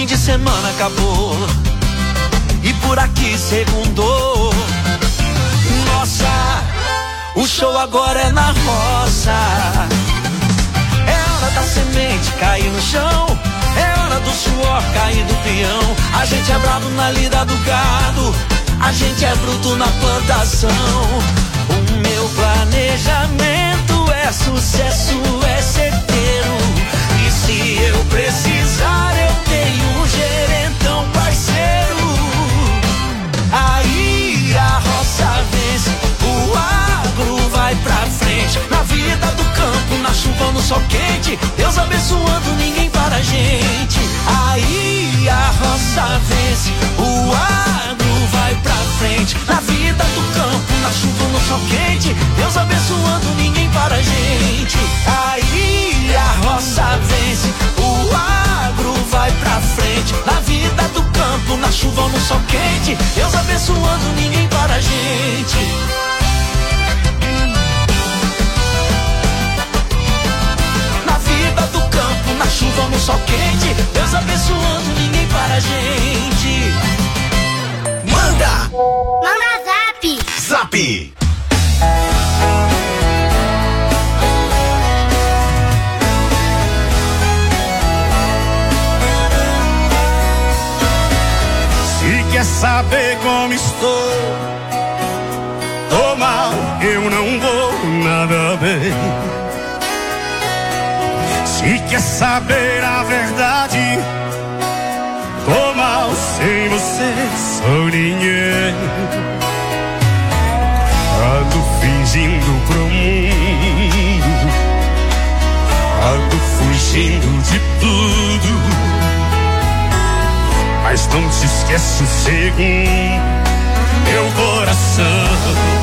fim de semana acabou e por aqui segundou. Nossa, o show agora é na roça. É hora da semente cair no chão, é hora do suor cair do peão. A gente é bravo na lida do gado, a gente é bruto na plantação. O meu planejamento é sucesso, é certeiro. E se eu precisar, eu tenho um gerentão parceiro. Aí a roça vence, o agro vai pra frente. Na vida do campo, na chuva ou no sol quente, Deus abençoando, ninguém para a gente. Aí a roça vence, o agro vai pra frente. Na vida do campo, na chuva ou no sol quente, Deus abençoando, ninguém para a gente. Aí a roça vence, o agro vai pra frente. Na vida do campo, na chuva ou no sol quente, Deus abençoando, ninguém para a gente. Na vida do campo, na chuva ou no sol quente, Deus abençoando, ninguém para a gente. Manda! Manda zap! Zap! Se quer saber como estou, tô mal, eu não vou nada bem. Se quer saber a verdade, tô mal, sem você sou ninguém. Ando fingindo pro mundo, ando fugindo de tudo, mas não te esquece um segundo, meu coração.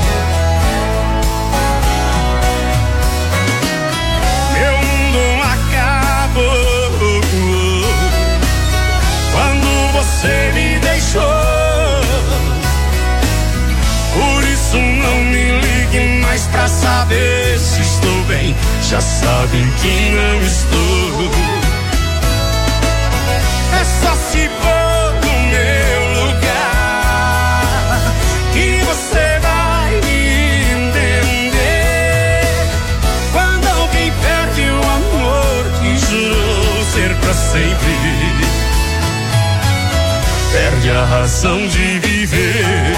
Meu mundo acabou quando você me deixou. Por isso não me ligue mais pra saber se estou bem. Já sabem que não estou. É só se pôr no meu lugar que você vai me entender. Quando alguém perde o amor que jurou ser pra sempre, perde a razão de viver.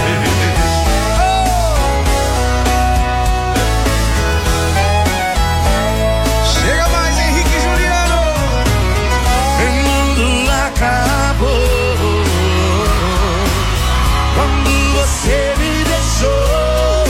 Chega mais, Henrique e Juliano. Meu mundo acabou quando você me deixou.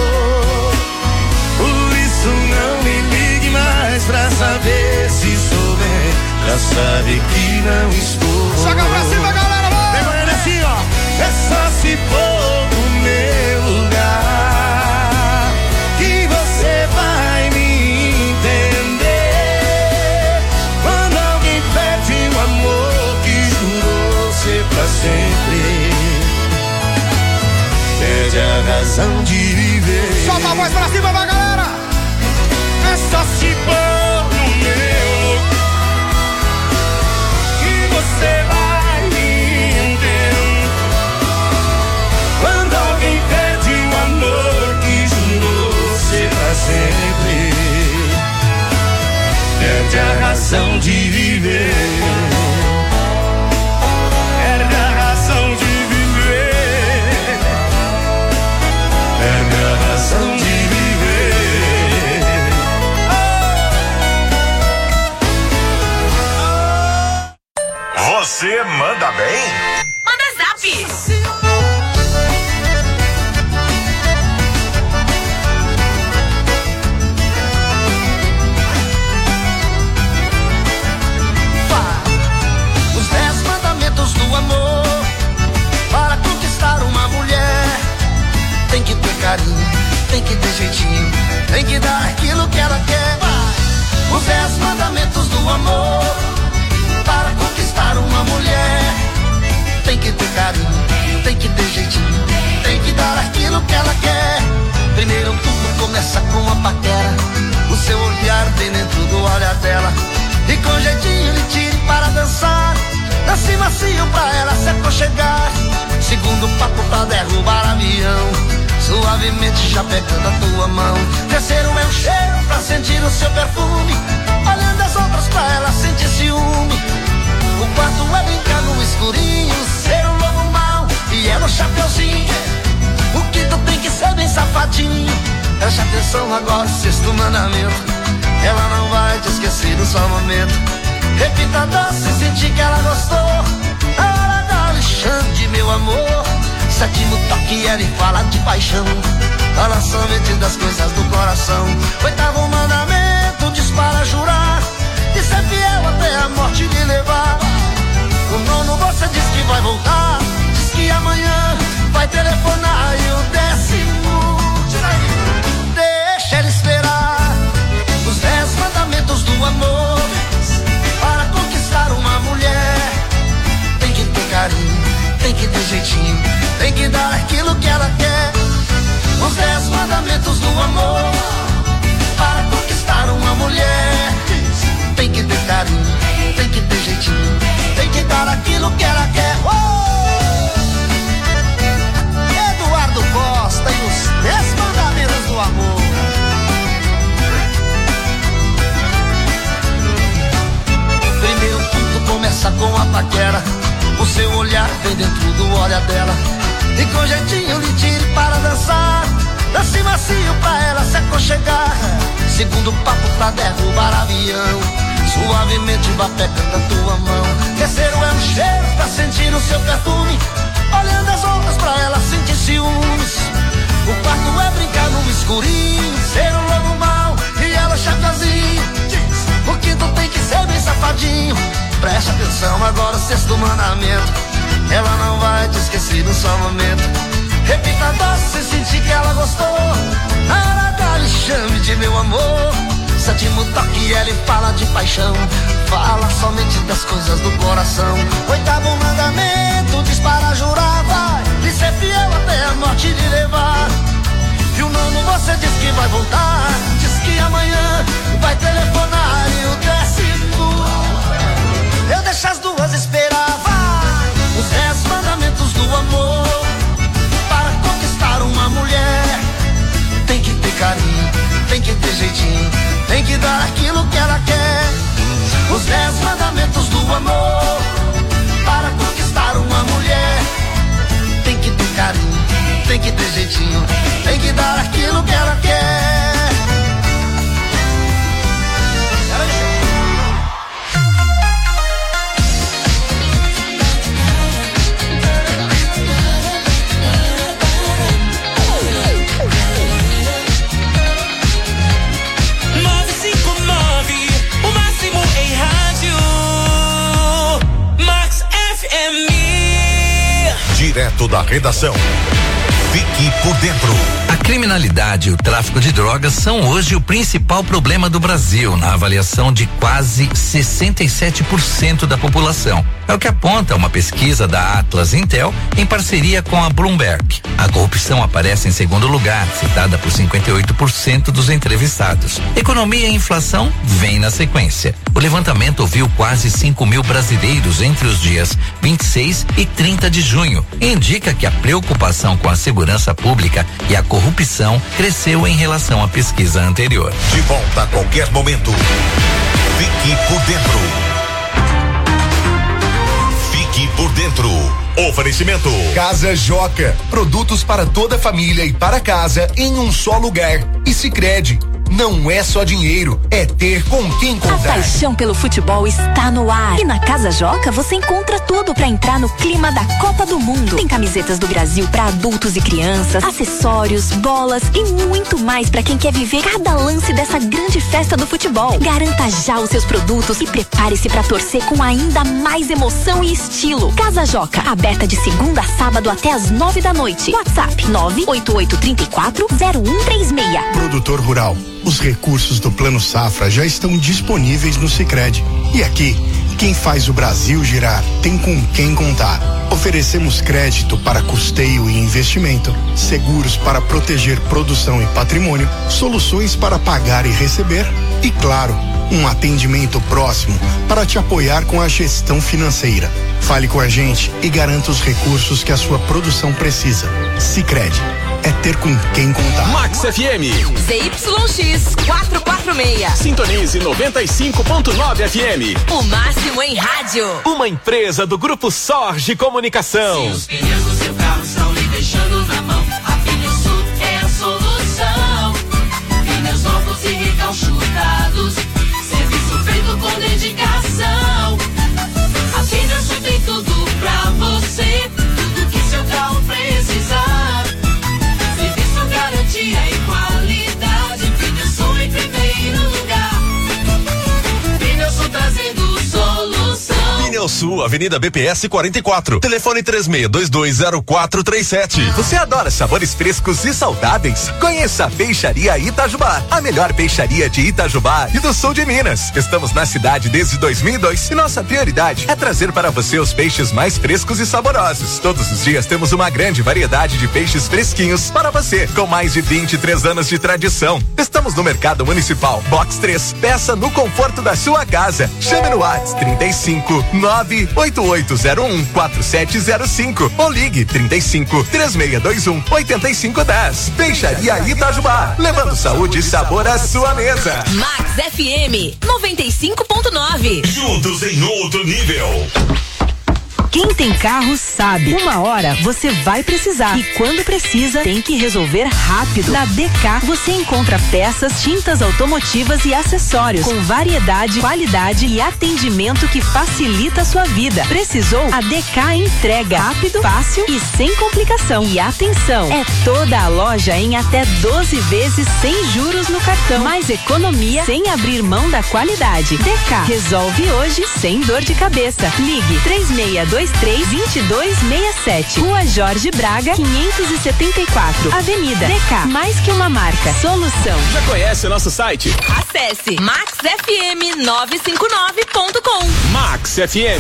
Por isso não me ligue mais pra saber se estou bem. Já sabe que não estou. Joga pra cima, galera, vai! Demorando assim, ó. É só se pôr no meu lugar que você vai me entender. Quando alguém perde o amor que jurou ser pra sempre, perde a razão de viver. Solta a voz pra cima, vai, galera! É só se pôr no meu lugar que você vai me entender. Quando alguém perde o amor que jurou ser pra sempre, perde a razão de viver. Perde a razão de viver. Perde a razão de viver. Você manda bem? Manda zap! Os 10 mandamentos do amor. Para conquistar uma mulher, tem que ter carinho, tem que ter jeitinho, tem que dar aquilo que ela quer. Os 10 mandamentos do amor. Para conquistar uma mulher, tem que ter carinho, tem que ter jeitinho, tem que dar aquilo que ela quer. Primeiro tudo começa com a paquera, o seu olhar tem dentro do olhar dela, e com jeitinho lhe tire para dançar. Da cima aconchegar. Segundo papo pra derrubar avião, suavemente já pegando a tua mão. Terceiro é o cheiro pra sentir o seu perfume, olhando as outras pra ela sentir ciúme. O quarto é brincar no escurinho, ser um lobo mau e ela o chapeuzinho. O quinto tem que ser bem safadinho. Preste atenção agora, sexto mandamento, ela não vai te esquecer no só momento. Repita a dança e sentir que ela gostou, a hora da Alexandre, meu amor. Sétimo toque, ela fala de paixão, fala somente das coisas do coração. Oitavo mandamento, diz para jurar e ser fiel até a morte lhe levar. O nono você diz que vai voltar, diz que amanhã vai telefonar. E o décimo, deixa ela esperar. Os 10 mandamentos do amor, para conquistar uma mulher, tem que ter carinho, tem que ter jeitinho, tem que dar aquilo que ela quer. Os 10 mandamentos do amor, para conquistar uma mulher, tem que ter carinho, tem que ter jeitinho, tem que dar aquilo que ela quer. Eduardo Costa e os 10 mandamentos do amor. Primeiro ponto começa com a paquera, o seu olhar vem dentro do olhar dela, e com jeitinho lhe tire para dançar. Dance macio pra ela se aconchegar. Segundo papo pra derrubar avião, suavemente vai pegando a tua mão. Terceiro é um cheiro pra sentir o seu perfume, olhando as outras pra ela sentir ciúmes. O quarto é brincar no escurinho, ser um lobo mau e ela chapeuzinho. O quinto tem que ser bem safadinho. Preste atenção agora, sexto mandamento, ela não vai te esquecer no só momento. Repita a doce e sentir que ela gostou, na hora da lhe chame de meu amor. Sétimo toque, ela fala de paixão, fala somente das coisas do coração. Oitavo mandamento, diz para jurar, vai lhe ser fiel até a morte lhe levar. E o nono você diz que vai voltar, diz que amanhã vai telefonar. E o décimo, eu deixo as duas esperar, vai. Os 10 mandamentos do amor, para conquistar uma mulher, tem que ter carinho, tem que ter jeitinho, tem que dar aquilo que ela quer. Os 10 mandamentos do amor, para conquistar uma mulher, tem que ter carinho, tem que ter jeitinho, tem que dar aquilo que ela quer. Direto da redação. Fique por dentro. A criminalidade e o tráfico de drogas são hoje o principal problema do Brasil, na avaliação de quase 67% da população. É o que aponta uma pesquisa da Atlas Intel em parceria com a Bloomberg. A corrupção aparece em segundo lugar, citada por 58% dos entrevistados. Economia e inflação vem na sequência. O levantamento ouviu quase 5.000 brasileiros entre os dias 26 e 30 de junho. Indica que a preocupação com a segurança pública e a corrupção cresceu em relação à pesquisa anterior. De volta a qualquer momento. Fique por dentro. Fique por dentro. Oferecimento Casa Joca, produtos para toda a família e para casa em um só lugar. E Sicredi, não é só dinheiro, é ter com quem contar. A paixão pelo futebol está no ar. E na Casa Joca você encontra tudo para entrar no clima da Copa do Mundo. Tem camisetas do Brasil para adultos e crianças, acessórios, bolas e muito mais para quem quer viver cada lance dessa grande festa do futebol. Garanta já os seus produtos e prepare-se para torcer com ainda mais emoção e estilo. Casa Joca, aberta de segunda a sábado até às 9 da noite. WhatsApp 988340136. Produtor rural. Os recursos do Plano Safra já estão disponíveis no Sicredi. E aqui, quem faz o Brasil girar tem com quem contar. Oferecemos crédito para custeio e investimento, seguros para proteger produção e patrimônio, soluções para pagar e receber, E claro, um atendimento próximo para te apoiar com a gestão financeira. Fale com a gente e garanta os recursos que a sua produção precisa. Sicredi, é ter com quem contar. Max FM. ZYX 446. Sintonize 95.9 FM. O máximo em rádio. Uma empresa do Grupo Sorge Comunicação. Se os pneus do seu carro estão lhe deixando na mão, a Pneusul é a solução. Pneus novos e recalchutados, serviço feito com dedicação. A Pneusul tem tudo pra você, tudo que seu carro precisar. Serviço, garantia e qualidade, Pneusul em primeiro lugar. Pneusul trazendo solução. Pneusul, Avenida BPS 44. Telefone 36220437. Você adora sabores frescos e saudáveis? Conheça a Peixaria Itajubá, a melhor peixaria de Itajubá e do sul de Minas. Estamos na cidade desde 2002 e nossa prioridade é trazer para você os peixes mais frescos e saborosos. Todos os dias temos uma grande variedade de peixes fresquinhos para você, com mais de 23 anos de tradição. Estamos no Mercado Municipal, Box 3. Peça no conforto da sua casa. Chame no WhatsApp 35 98801 4705 ou ligue 35 3621 8510. Peixaria Itajubá, levando saúde e sabor à sua mesa. Max FM 95.9. Juntos em outro nível. Quem tem carro sabe, uma hora você vai precisar e quando precisa tem que resolver rápido. Na DK você encontra peças, tintas automotivas e acessórios com variedade, qualidade e atendimento que facilita a sua vida. Precisou? A DK entrega rápido, fácil e sem complicação. E atenção, é toda a loja em até 12 vezes sem juros no cartão. Mais economia sem abrir mão da qualidade. DK resolve hoje sem dor de cabeça. Ligue 3623-2267. Rua Jorge Braga, 574. Avenida DK. Mais que uma marca. Solução. Já conhece o nosso site? Acesse maxfm959.com. Max FM.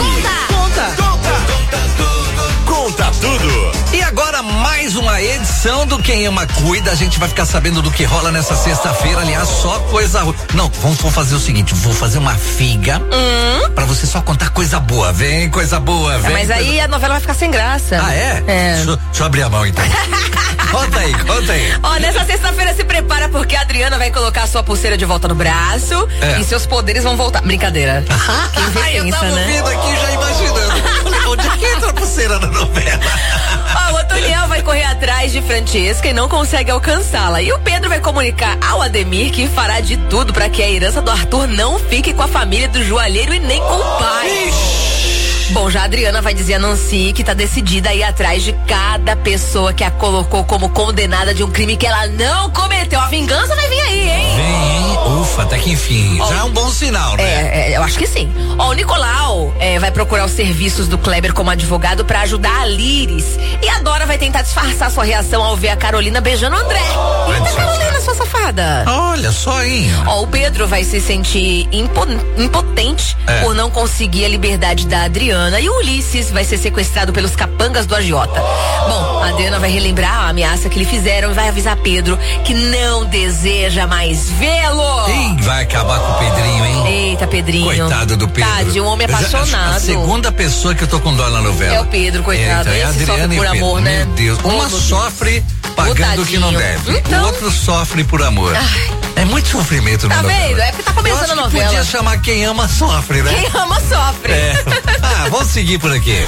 Conta tudo. E agora mais uma edição do Quem Ama Cuida. A gente vai ficar sabendo do que rola nessa sexta-feira. Aliás, só coisa. Não, vamos fazer o seguinte: vou fazer uma figa pra você só contar coisa boa. Vem, coisa boa, vem. Mas aí a novela vai ficar sem graça. Ah, é? Deixa eu abrir a mão então. Conta aí. Ó, nessa sexta-feira se prepara porque a Adriana vai colocar a sua pulseira de volta no braço e seus poderes vão voltar. Brincadeira. Quem vê pensa, eu tava né? ouvindo aqui já imaginando. Onde é que entra a pulseira na novela? Ó, o Antoniel vai correr atrás de Francesca e não consegue alcançá-la. E o Pedro vai comunicar ao Ademir que fará de tudo pra que a herança do Arthur não fique com a família do joalheiro e nem com o pai. Bom, já a Adriana vai dizer a Nancy que tá decidida a ir atrás de cada pessoa que a colocou como condenada de um crime que ela não cometeu. A vingança vai vir aí, hein? Vem, ufa, até que enfim. Já é um bom sinal, né? Eu acho que sim. Ó, o Nicolau vai procurar os serviços do Kleber como advogado pra ajudar a Liris. E a Dora vai tentar disfarçar sua reação ao ver a Carolina beijando o André. Eita, Carolina, sua safada. Olha só, hein? Ó, o Pedro vai se sentir impotente por não conseguir a liberdade da Adriana. E o Ulisses vai ser sequestrado pelos capangas do agiota. Bom, a Adriana vai relembrar a ameaça que lhe fizeram e vai avisar Pedro que não deseja mais vê-lo. Ih, vai acabar com o Pedrinho, hein? Eita, Pedrinho. Coitado do Pedro. Tadinho, um homem apaixonado. A segunda pessoa que eu tô com dó na novela. É o Pedro, coitado. É a Esse Adriana sofre por amor, Pedro. né? Meu Deus. Uma sofre pagando o que não deve. Então... O outro sofre por amor. Ai. É muito sofrimento na novela. Tá vendo? É porque tá começando a novela. Podia chamar Quem Ama Sofre, né? Quem ama sofre. Vamos seguir por aqui.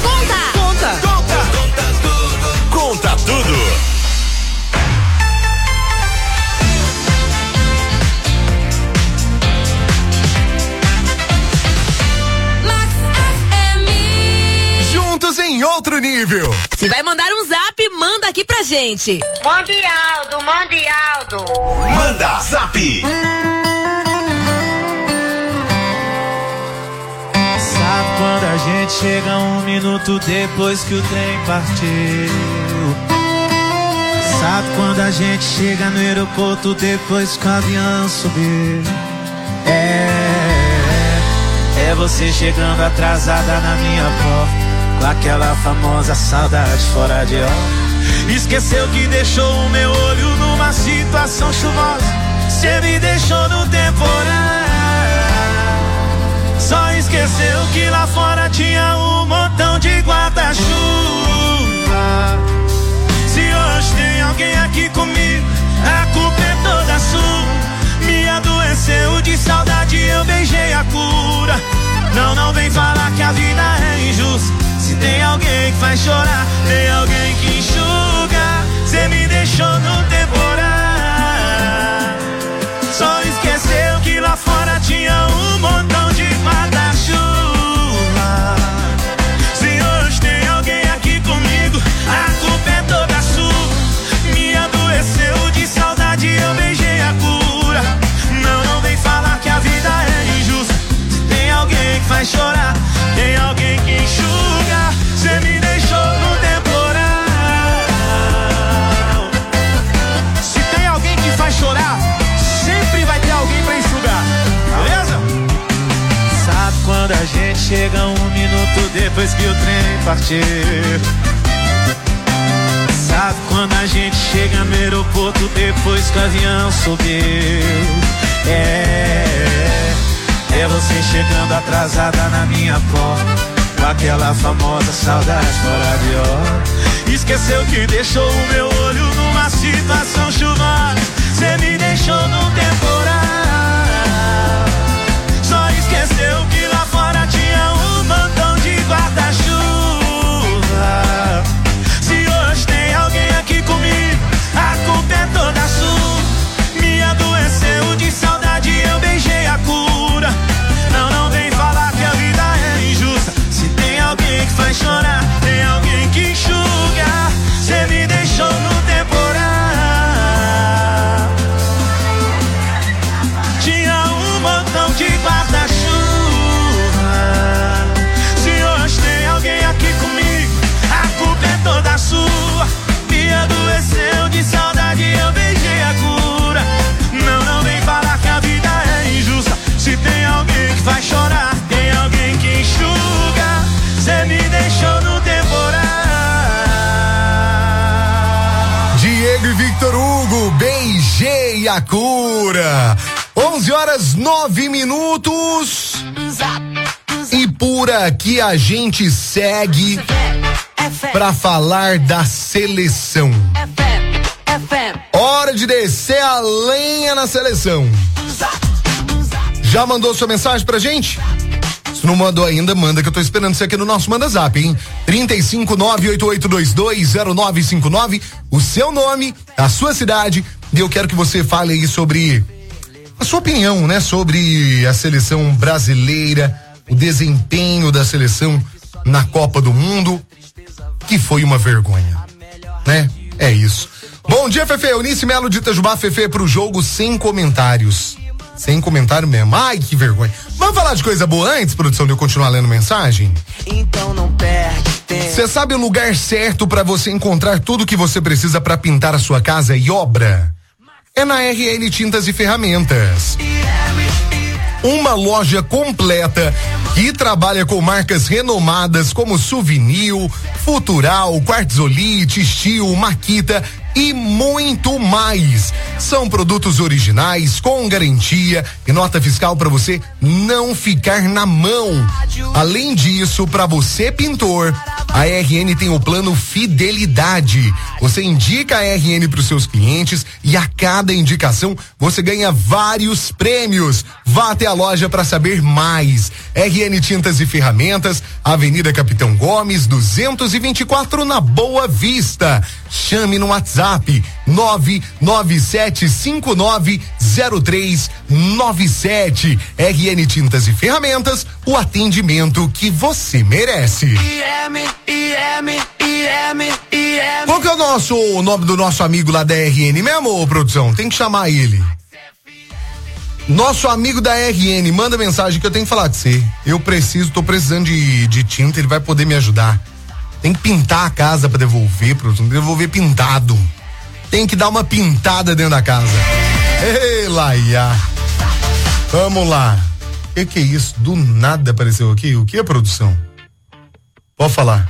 Conta tudo. Juntos em outro nível. Se vai mandar um zap, manda aqui pra gente. Mande Aldo. Manda zap. Sabe quando a gente chega 1 minuto depois que o trem partiu? Sabe quando a gente chega no aeroporto depois que o avião subiu? É você chegando atrasada na minha porta, com aquela famosa saudade fora de hora. Esqueceu que deixou o meu olho numa situação chuvosa. Cê me deixou no temporal. Só esqueceu que lá fora tinha um montão de guarda-chuva. Se hoje tem alguém aqui comigo, a culpa é toda sua. Me adoeceu de saudade, eu beijei a cura. Não vem falar que a vida é injusta. Se tem alguém que faz chorar, tem alguém que enxuga. Cê me deixou no temporal. Só esqueceu que lá fora tinha um montão de guarda-chuva. Se hoje tem alguém aqui comigo, a culpa é toda sua. Me adoeceu de saudade, eu beijei a cura. Não vem falar que a vida é injusta. Se tem alguém que faz chorar, tem alguém que enxuga. Cê me deixou no temporal. Se tem alguém que faz chorar, sempre vai ter alguém pra enxugar, beleza? Sabe quando a gente chega 1 minuto depois que o trem partiu? Sabe quando a gente chega no aeroporto depois que o avião subiu? É você chegando atrasada na minha porta, com aquela famosa saudade fora de hora. Esqueceu que deixou o meu olho numa situação chuvosa. Cê me deixou no temporal. Só esqueceu que lá fora tinha um montão de guarda-chuva. Se hoje tem alguém aqui comigo, a culpa é toda sua. Me adoeceu de saudade, eu beijei a cura. Não vem falar que a vida é injusta. Se tem alguém que faz chorar, tem alguém que enxuga. Cê me deixou no temporal. Tinha um montão de guarda-chuva. Se hoje tem alguém aqui comigo, a culpa é toda sua. Me adoeceu de saudade, eu beijei a cura. Não vem falar que a vida é injusta. Se tem alguém que faz chorar, tem alguém que enxuga. Cê me deixou no temporal. Diego e Victor Hugo, beijei a cura. 11h09. E por aqui a gente segue pra falar da seleção. Hora de descer a lenha na seleção. Já mandou sua mensagem pra gente? Se não mandou ainda, manda, que eu tô esperando você aqui no nosso Manda Zap, hein? 35988220959, o seu nome, a sua cidade, e eu quero que você fale aí sobre a sua opinião, né? Sobre a seleção brasileira, o desempenho da seleção na Copa do Mundo, que foi uma vergonha, né? É isso. Bom dia, Fefe. Eunice Melo de Itajubá. Fefe, pro jogo sem comentários. Sem comentário mesmo. Ai, que vergonha. Vamos falar de coisa boa antes, produção, de eu continuar lendo mensagem? Então não perde tempo. Você sabe o lugar certo para você encontrar tudo que você precisa para pintar a sua casa e obra? É na RN Tintas e Ferramentas. Uma loja completa que trabalha com marcas renomadas como Souvenir, Futural, Quartzolite, Steel, Makita e muito mais. São produtos originais, com garantia e nota fiscal para você não ficar na mão. Além disso, para você pintor, a RN tem o plano Fidelidade. Você indica a RN para os seus clientes e a cada indicação você ganha vários prêmios. Vá até a loja para saber mais. RN Tintas e Ferramentas, Avenida Capitão Gomes, 224, na Boa Vista. Chame no WhatsApp 997590397. RN Tintas e Ferramentas, o atendimento que você merece. Qual que é o nome do nosso amigo lá da RN mesmo, produção? Tem que chamar ele. Nosso amigo da RN, manda mensagem que eu tenho que falar de você. Tô precisando de tinta, ele vai poder me ajudar. Tem que pintar a casa pra devolver, produção, devolver pintado. Tem que dar uma pintada dentro da casa. Ei, Laia. Vamos lá. Que é isso? Do nada apareceu aqui. O que é, produção? Pode falar.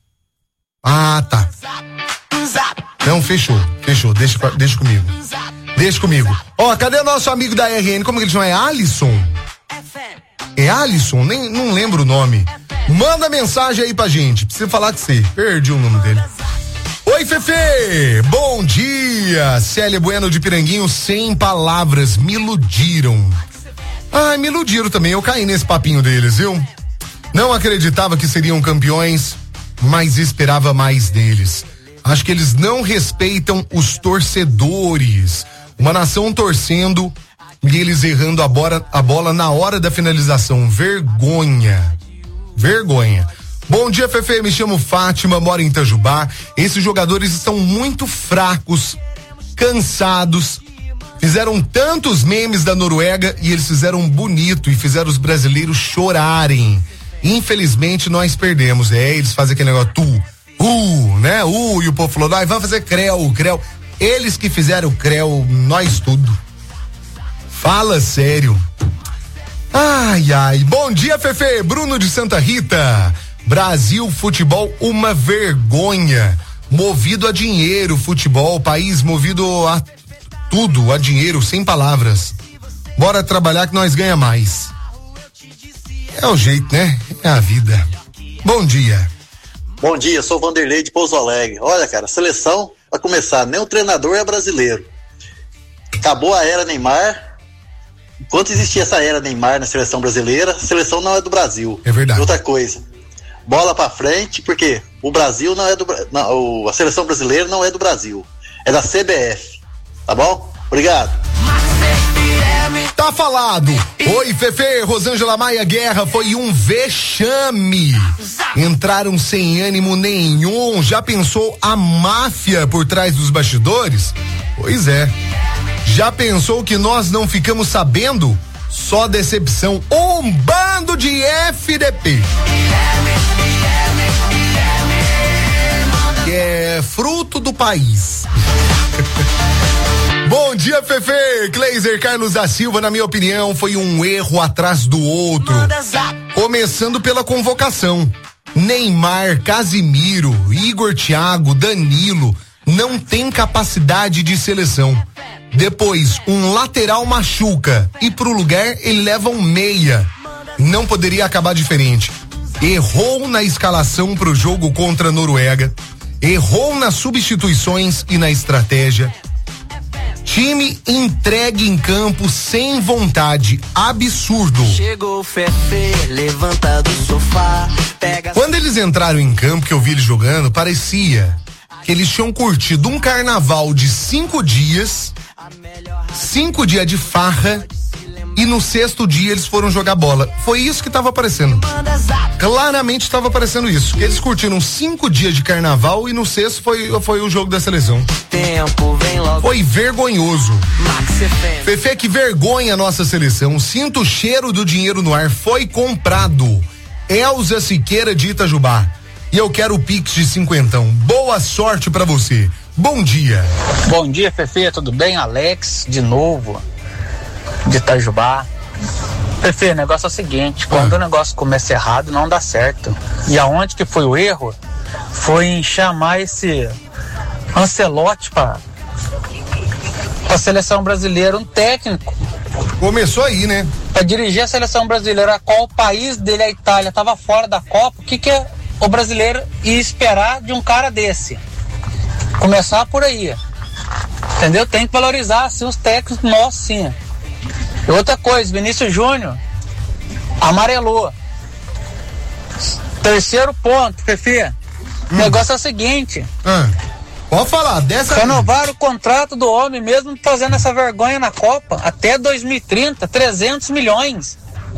Ah, tá. Não, fechou. Deixa comigo. Deixa comigo. Ó, cadê o nosso amigo da RN? Como que ele chama? É Alisson? É Alisson? Não lembro o nome. Manda mensagem aí pra gente. Precisa falar com você. Perdi o nome dele. Oi, Fefe! Bom dia! Célia Bueno de Piranguinho, sem palavras, me iludiram. Ah, me iludiram também, eu caí nesse papinho deles, viu? Não acreditava que seriam campeões, mas esperava mais deles. Acho que eles não respeitam os torcedores. Uma nação torcendo e eles errando a bola na hora da finalização. Vergonha. Vergonha. Bom dia, Fefe, me chamo Fátima, moro em Itajubá. Esses jogadores estão muito fracos, cansados. Fizeram tantos memes da Noruega e eles fizeram bonito e fizeram os brasileiros chorarem. Infelizmente nós perdemos. Eles fazem aquele negócio né? E o povo falou, nós vamos fazer creu. Eles que fizeram creu, nós tudo. Fala sério. Ai. Bom dia, Fefe. Bruno de Santa Rita. Brasil, futebol, uma vergonha. Movido a dinheiro, futebol, país movido a tudo, a dinheiro, sem palavras. Bora trabalhar que nós ganha mais. É o jeito, né? É a vida. Bom dia. Bom dia, sou Vanderlei de Pouso Alegre. Olha, cara, seleção, pra começar, nem o treinador é brasileiro. Acabou a era Neymar. Enquanto existia essa era Neymar na seleção brasileira, a seleção não é do Brasil. É verdade. E outra coisa, bola pra frente, porque o Brasil não é a seleção brasileira não é do Brasil, é da CBF, tá bom? Obrigado. Tá falado. Oi, Fefe, Rosângela Maia Guerra, foi um vexame. Entraram sem ânimo nenhum. Já pensou a máfia por trás dos bastidores? Pois é. Já pensou que nós não ficamos sabendo? Só decepção. Um bando de FDP. Que é fruto do país. Bom dia, Fefe. Kleiser Carlos da Silva, na minha opinião, foi um erro atrás do outro. Começando pela convocação. Neymar, Casimiro, Igor Thiago, Danilo não tem capacidade de seleção. Depois, um lateral machuca e pro lugar ele leva um meia. Não poderia acabar diferente. Errou na escalação pro jogo contra a Noruega. Errou nas substituições e na estratégia. Time entregue em campo sem vontade, absurdo. Chegou o Fefe, levanta do sofá, pega. Quando eles entraram em campo, que eu vi eles jogando, parecia que eles tinham curtido um carnaval de 5 dias, 5 dias de farra, e no 6º dia eles foram jogar bola. Foi isso que tava aparecendo. Claramente estava aparecendo isso. Eles curtiram 5 dias de carnaval e no 6º foi o jogo da seleção. Tempo vem logo. Foi vergonhoso. Fefe, que vergonha a nossa seleção. Sinto o cheiro do dinheiro no ar. Foi comprado. Elza Siqueira de Itajubá. E eu quero o Pix de 50. Boa sorte pra você. Bom dia. Bom dia, Fefe. Tudo bem? Alex, de novo, de Itajubá. Fefe, o negócio é o seguinte, quando o negócio começa errado, não dá certo. E aonde que foi o erro? Foi em chamar esse Ancelotti pra seleção brasileira, um técnico. Começou aí, né? Pra dirigir a seleção brasileira, a qual o país dele, a Itália, tava fora da Copa. O que o brasileiro ia esperar de um cara desse? Começar por aí. Entendeu? Tem que valorizar, assim, os técnicos nossos, sim. E outra coisa, Vinícius Júnior amarelou. 3º ponto, Fefe. O negócio é o seguinte. Pode falar, renovaram o contrato do homem, mesmo fazendo essa vergonha na Copa, até 2030, 300 milhões.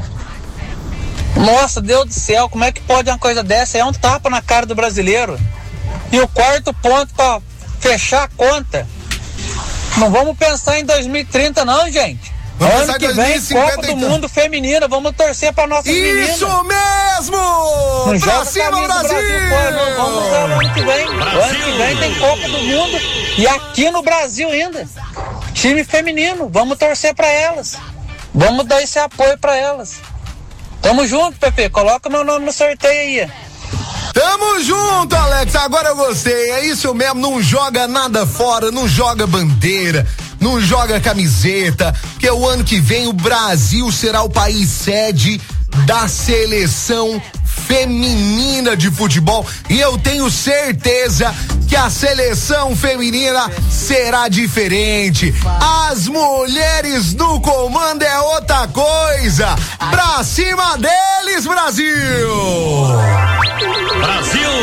Nossa, Deus do céu, como é que pode uma coisa dessa? É um tapa na cara do brasileiro. E o 4º ponto pra fechar a conta. Não vamos pensar em 2030 não, gente. Ano que vem, Copa do Mundo feminina, vamos torcer pra nossa menina. Isso mesmo! Não pra cima, Brasil! Vamos ver o ano que vem. O ano que vem tem Copa do Mundo e aqui no Brasil ainda. Time feminino, vamos torcer pra elas. Vamos dar esse apoio pra elas. Tamo junto, Pepe, coloca meu nome no sorteio aí. Tamo junto, Alex, agora eu gostei, é isso mesmo, não joga nada fora, não joga bandeira, não joga camiseta, porque o ano que vem o Brasil será o país sede da seleção feminina de futebol e eu tenho certeza que a seleção feminina será diferente. As mulheres no comando é outra coisa. Pra cima deles, Brasil! Brasil!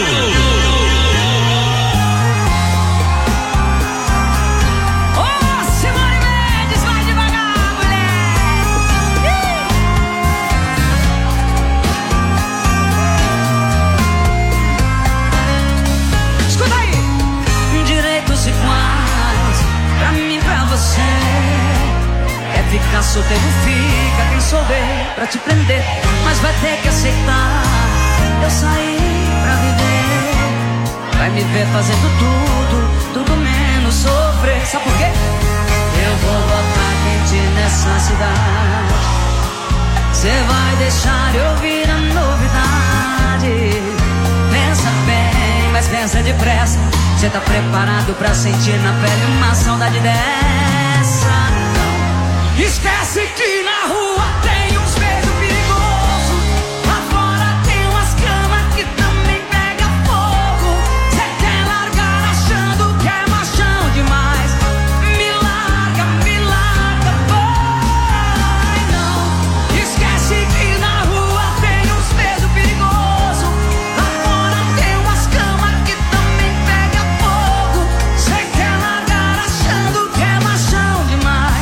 Ficar solteiro fica, quem souber pra te prender, mas vai ter que aceitar. Eu saí pra viver, vai me ver fazendo tudo menos sofrer. Sabe por quê? Eu vou botar quente nessa cidade. Cê vai deixar eu ouvir a novidade. Pensa bem, mas pensa depressa. Cê tá preparado pra sentir na pele uma saudade dessa? Esquece que na rua tem uns beijos perigosos. Lá fora tem umas camas que também pega fogo. Cê quer largar achando que é machão demais. Me larga, vai não. Esquece que na rua tem uns beijos perigosos. Lá fora tem umas camas que também pega fogo. Cê quer largar achando que é machão demais.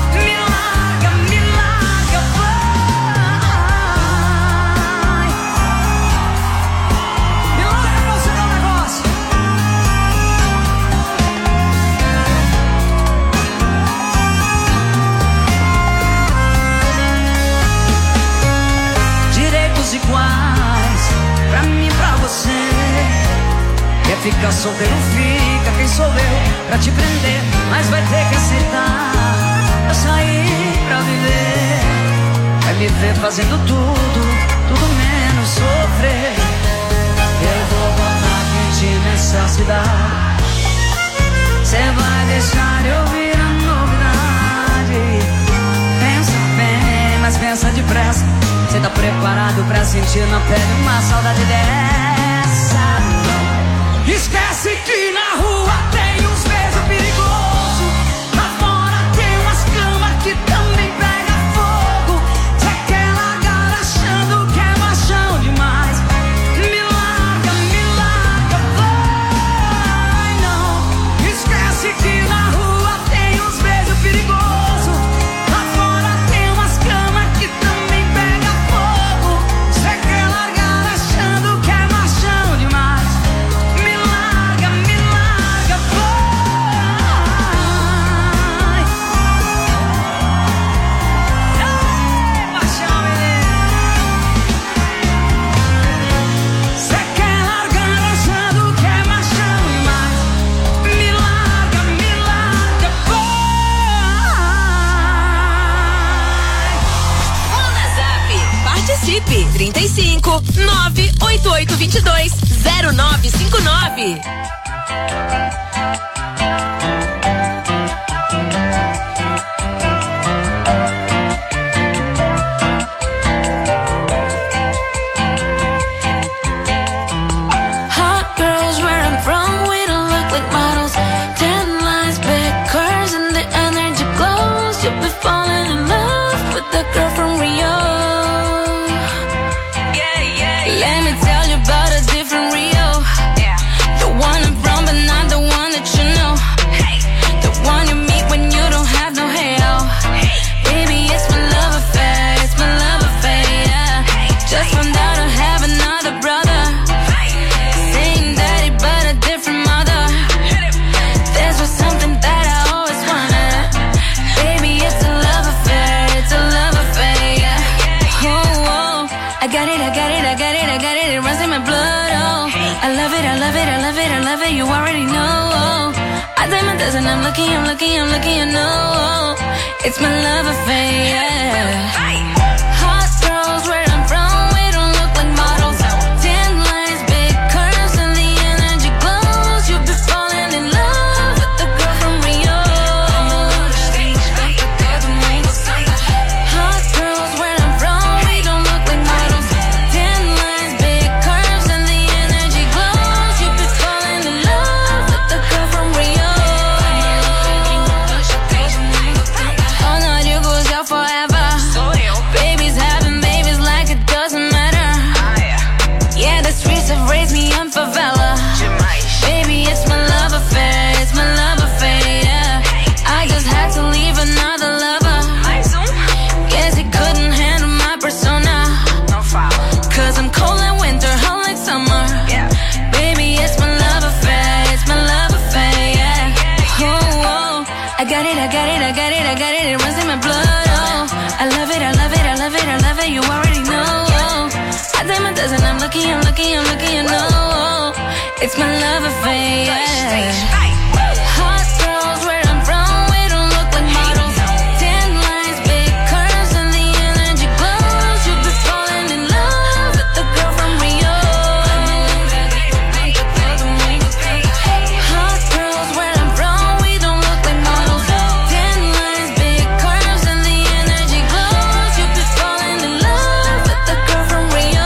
Iguais, pra mim e pra você. Quer ficar solteiro, fica, quem sou eu pra te prender, mas vai ter que aceitar. Eu saí pra viver, vai me ver fazendo tudo menos sofrer. Eu vou botar quente nessa cidade. Cê vai deixar eu ouvir a novidade. Pensa bem, mas pensa depressa. Cê tá preparado pra sentir na pele uma saudade dessa? Não. Esquece que na rua tem uns beijos perigosos. Lá fora tem umas camas que também pega fogo. Cê quer largar achando que é machão demais. Me larga, vai não. Esquece que na rua tem uns beijos perigosos. Lá fora tem umas camas que também pega fogo. Cê quer largar achando que é machão demais. Me larga, vai. Ei, machão, menino. Cê quer largar achando que é machão demais. Me larga, vai. Manda Zap, participe, 35 98822 0959. Hot girls where I'm from, we don't look like models. 10 lines, big curves, and the energy glows. You'll be falling in love with the girl from Rio. Let me tell you about a different Rio. The one I'm from, but not the one that you know. The one you meet when you don't have no hair. Baby, it's my love affair, yeah. Just found out I have another brother. Same daddy, but a different mother. This was something that I always wanted. Baby, it's a love affair, yeah. Oh, I got it, it runs in my blood, oh. I love it, you already know. I did my best and I'm lucky, you know. It's my love affair, yeah. Hot girls where I'm from, we don't look like models. 10 lines, big curves, and the energy glows. You'll be falling in love with the girl from Rio. got it, I got it, I got it, I got it, it runs in my blood, oh. I love it, I love it, I love it, I love it, you already know, oh. I take my dozen, I'm lucky, I'm lucky, I'm lucky, you know, oh. It's my love affair, yeah. Hot girls where I'm from, we don't look like models. Tan lines, big curves, and the energy glows. You'll be falling in love with the girl from Rio. Hot girls where I'm from, we don't look like models. Tan lines, big curves, and the energy glows. You'll be falling in love with the girl from Rio.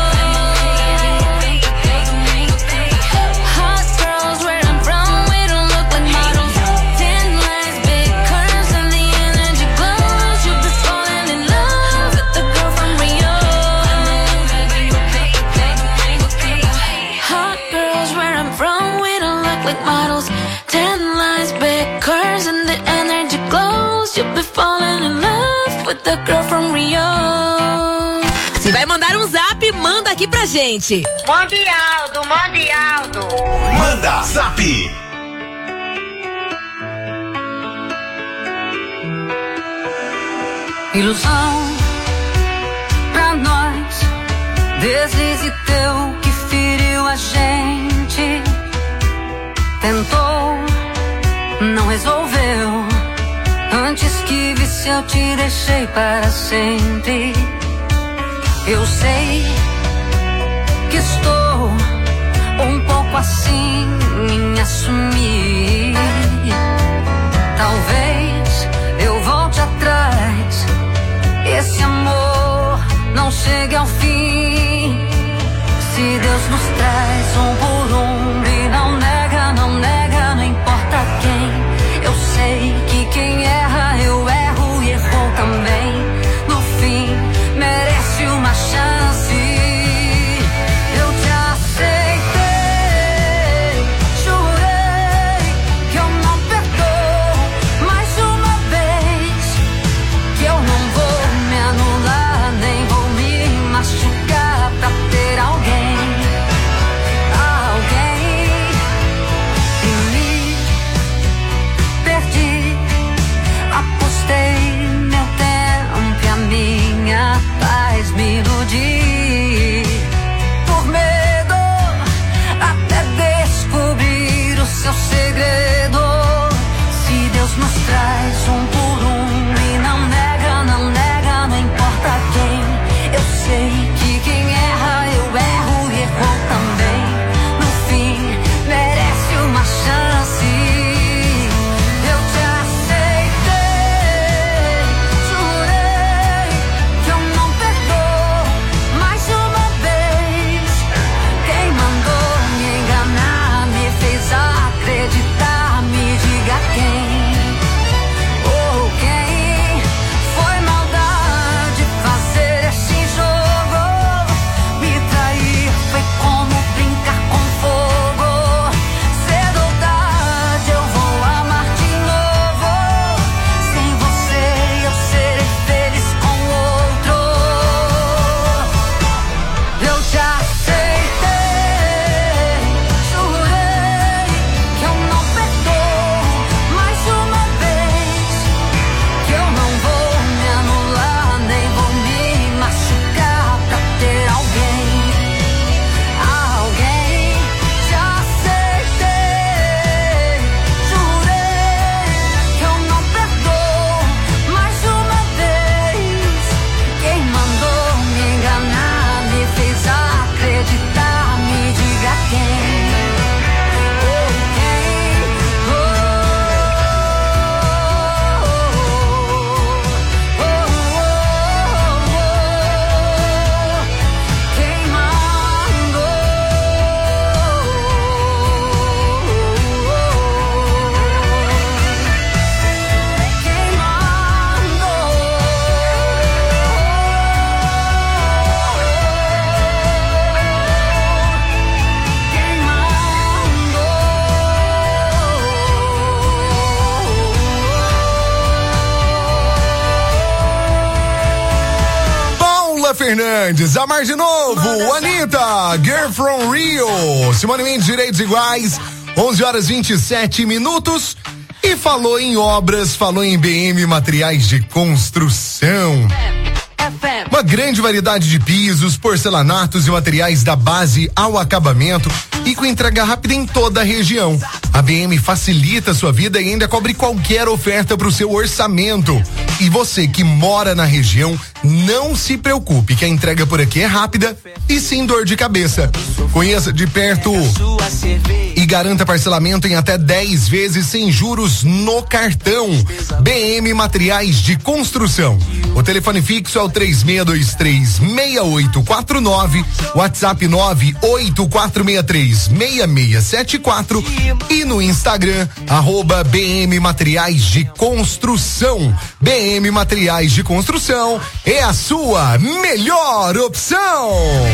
Hot girls where I'm from, we don't look like models. Tan lines, big curves, and the energy glows. You'll be falling in love with the girl from Rio. Hot girls where I'm from, we don't look like models. Tan lines, big curves, and the energy glows. You'll be falling in love with the girl from Rio. Se vai mandar um zap, manda aqui pra gente. Mande Aldo, mande Aldo. Manda zap. Ilusão pra nós, deslize teu que feriu a gente. Tentou, não resolveu. Antes que visse eu te deixei para sempre. Eu sei que estou um pouco assim em assumir. Talvez eu volte atrás. Esse amor não chegue ao fim. Se Deus nos traz por e não nega, não importa quem. Eu sei que quem erra, eu erro e errou também. No fim, merece uma chance. Eu te aceitei, jurei que eu não perdoo mais uma vez. Que eu não vou me anular, nem vou me machucar pra ter alguém. E me perdi, apostei meu tempo e a minha paz me iludi. Por medo até descobrir o seu segredo. Se Deus nos traz por e não nega, não importa quem. Eu sei que quem erra, eu erro e errou também. No fim, merece uma chance. Eu te aceitei, jurei que eu não perdoo mais uma vez. Quem mandou me enganar, me fez acreditar, me diga quem. Ou quem foi maldade fazer esse jogo. Me trair foi como brincar com fogo. Cedo ou tarde eu vou amar de novo. Sem você eu serei feliz com outro. Eu te aceitei, jurei que eu não perdoo mais uma vez. Que eu não vou me anular, nem vou me machucar pra ter alguém. Te aceitei, jurei que eu não perdoo mais uma vez. Quem mandou me enganar, me fez acreditar, me diga quem. Ou quem. Quem mandou. Quem mandou. Quem Paula Fernandes, Amar de Novo, Anitta, Girl from Rio, Simone Mendes, Direitos Iguais, 11 horas 27 minutos. E falou em obras, falou em BM Materiais de Construção. Uma grande variedade de pisos, porcelanatos e materiais da base ao acabamento e com entrega rápida em toda a região. A BM facilita a sua vida e ainda cobre qualquer oferta para o seu orçamento. E você que mora na região, não se preocupe que a entrega por aqui é rápida e sem dor de cabeça. Conheça de perto e garanta parcelamento em até 10 vezes sem juros no cartão. BM Materiais de Construção. O telefone fixo é o 3623-6849, WhatsApp 98463-6674 e no Instagram, @BM Materiais de Construção. BM Materiais de Construção é a sua melhor opção.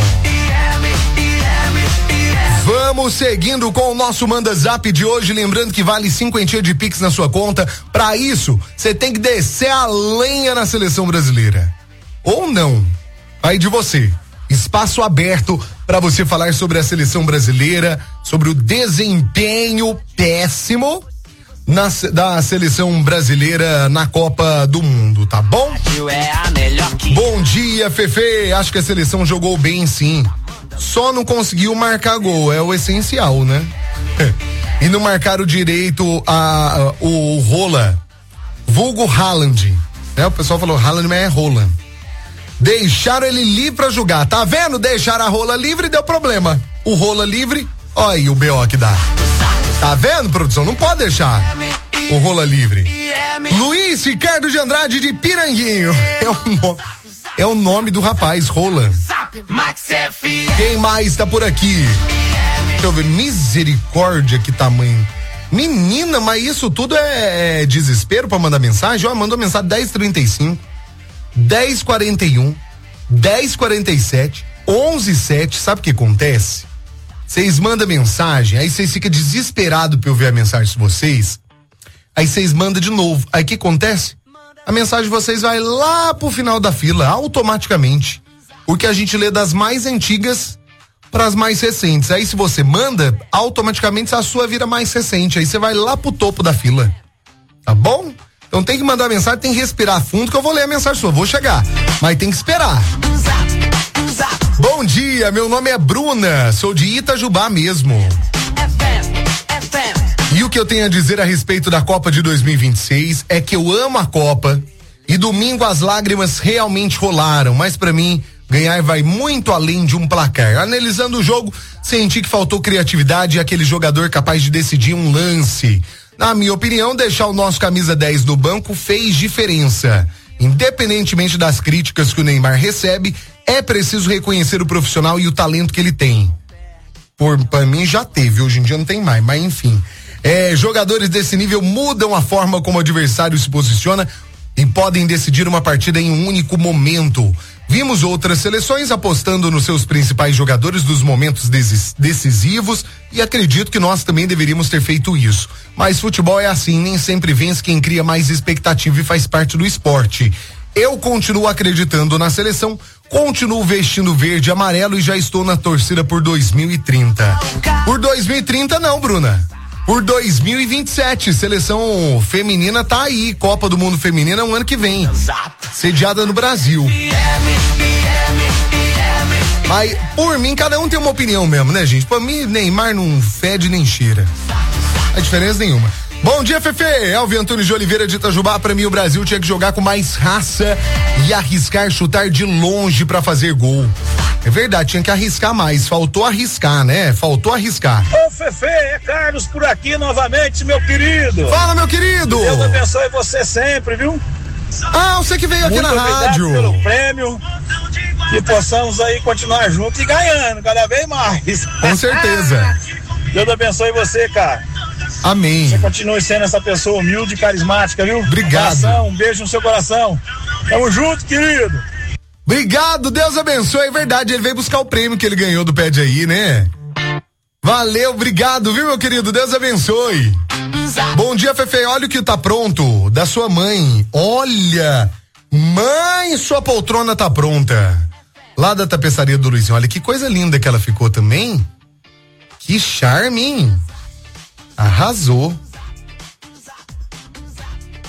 Vamos seguindo com o nosso Manda Zap de hoje, lembrando que vale 50 de Pix na sua conta. Para isso, você tem que descer a lenha na seleção brasileira. Ou não, vai de você. Espaço aberto para você falar sobre a seleção brasileira, sobre o desempenho péssimo da seleção brasileira na Copa do Mundo, tá bom? Bom dia, Fefe. Acho que a seleção jogou bem, sim. Só não conseguiu marcar gol, é o essencial, né? E não marcaram direito o Rola, vulgo Haaland, né? O pessoal falou Haaland, mas é Rola. Deixaram ele livre pra jogar, tá vendo? Deixaram a Rola livre e deu problema. O Rola livre, olha aí o BO que dá. Tá vendo, produção? Não pode deixar o Rola livre. Luiz Ricardo de Andrade de Piranguinho. É o nome do rapaz, Rola. Quem mais tá por aqui? Deixa eu ver, misericórdia, que tamanho. Menina, mas isso tudo é desespero pra mandar mensagem? Ó, mandou mensagem 10h35, 10h41, 10h47, 11h07. Sabe o que acontece? Vocês mandam mensagem, aí vocês ficam desesperados pra eu ver a mensagem de vocês. Aí vocês mandam de novo. Aí o que acontece? A mensagem de vocês vai lá pro final da fila, automaticamente. Porque a gente lê das mais antigas para as mais recentes. Aí se você manda, automaticamente a sua vira mais recente. Aí você vai lá pro topo da fila. Tá bom? Então tem que mandar mensagem, tem que respirar fundo que eu vou ler a mensagem sua. Vou chegar, mas tem que esperar. Bom dia, meu nome é Bruna, sou de Itajubá mesmo. E o que eu tenho a dizer a respeito da Copa de 2026 é que eu amo a Copa e domingo as lágrimas realmente rolaram, mas pra mim ganhar vai muito além de um placar. Analisando o jogo, senti que faltou criatividade e aquele jogador capaz de decidir um lance. Na minha opinião, deixar o nosso camisa 10 no banco fez diferença. Independentemente das críticas que o Neymar recebe, é preciso reconhecer o profissional e o talento que ele tem. Pra mim já teve, hoje em dia não tem mais, mas enfim. Jogadores desse nível mudam a forma como o adversário se posiciona e podem decidir uma partida em um único momento. Vimos outras seleções apostando nos seus principais jogadores dos momentos decisivos e acredito que nós também deveríamos ter feito isso. Mas futebol é assim, nem sempre vence quem cria mais expectativa e faz parte do esporte. Eu continuo acreditando na seleção, continuo vestindo verde e amarelo e já estou na torcida por 2030. Por 2030 não, Bruna. Por 2027, seleção feminina tá aí, Copa do Mundo Feminina um ano que vem, sediada no Brasil. Mas por mim, cada um tem uma opinião mesmo, né, gente? Pra mim, Neymar não fede nem cheira. Não é diferença nenhuma. Bom dia, Fefe. Elvio Antônio de Oliveira de Itajubá. Pra mim, o Brasil tinha que jogar com mais raça e arriscar chutar de longe pra fazer gol. É verdade, tinha que arriscar mais. Faltou arriscar, né? Faltou arriscar. Ô, Fefe, é Carlos por aqui novamente, meu querido. Fala, meu querido. Deus abençoe você sempre, viu? Ah, você que veio aqui muito na rádio. Pelo prêmio. Que possamos aí continuar juntos e ganhando cada vez mais. Com certeza. Deus abençoe você, cara. Amém. Você continue sendo essa pessoa humilde e carismática, viu? Obrigado. Um beijo no seu coração. Tamo junto, querido. Obrigado, Deus abençoe. É verdade, ele veio buscar o prêmio que ele ganhou do Pede Aí, né? Valeu, obrigado, viu, meu querido? Deus abençoe. Bom dia, Fefe. Olha o que tá pronto da sua mãe. Olha, mãe, sua poltrona tá pronta. Lá da tapeçaria do Luizinho. Olha que coisa linda que ela ficou também. Que charme, hein? Arrasou.